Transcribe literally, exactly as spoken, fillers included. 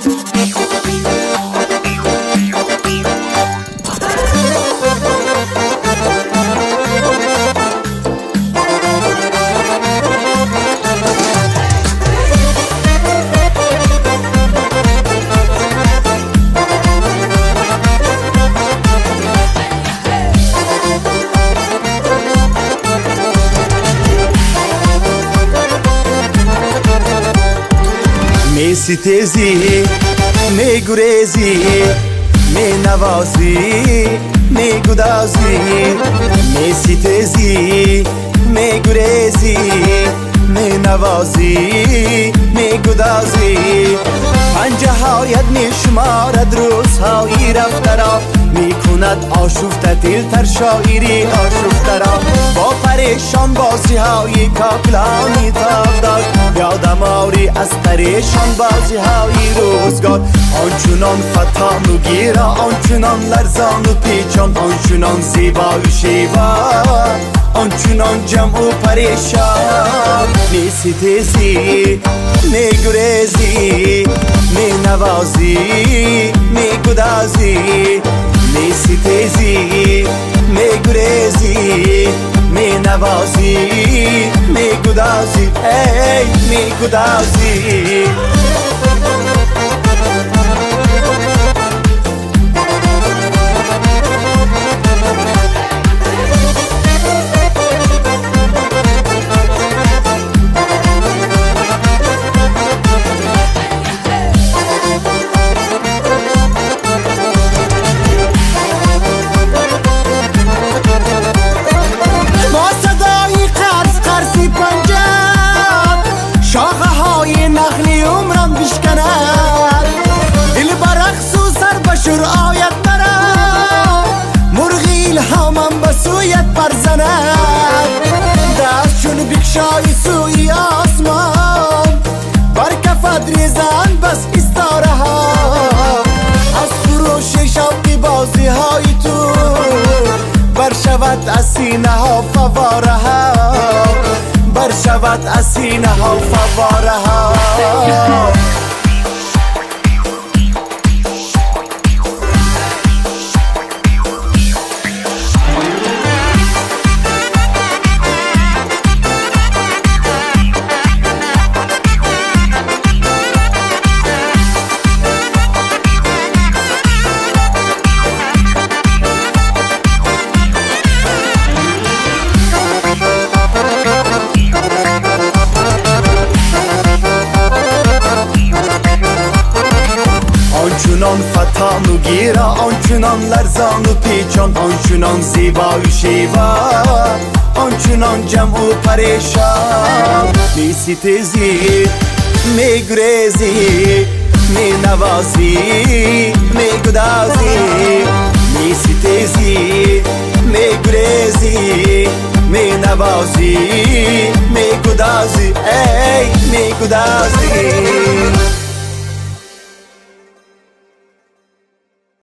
می ستیزی، می گریزی، می نوازی، می گدازی. می ستیزی، می گریزی، می نوازی، می گدازی. پنجه هایت می شمارد روزهای رفته را، می کند آشفته دلتر شاعری آشفته را. با پریشان بازی های کاکلانی تاب داد، یادم آوری از پریشان بازی های روزگار. آنچنان فتان و گیرا، آنچنان لرزان و پیچان، آنچنان زیبا و شیوا، آنچنان جمع و پریشان. می ستیزی، می گریزی، می نوازی، می گدازی. می ستیزی، می گریزی، می نوازی، می گدازی، ای می گدازی. آیت برم مرغی الهامم به سویت برزند، دست چون بکشای سوی آسمان، بر کفت ریزن بس استاره ها. از فروش شوقی بازی های تو بر شود از سینه ها فواره ها، بر شود از سینه ها فواره ها. آنچنان فتان و گیرا، آنچنان لرزان و پیچان، آنچنان زیبا و شیوا، آنچنان جمع و پریشان. می ستیزی، می گریزی، می نوازی، می گدازی. می ستیزی، می گریزی، می نوازی، می گدازی، ای می گدازی.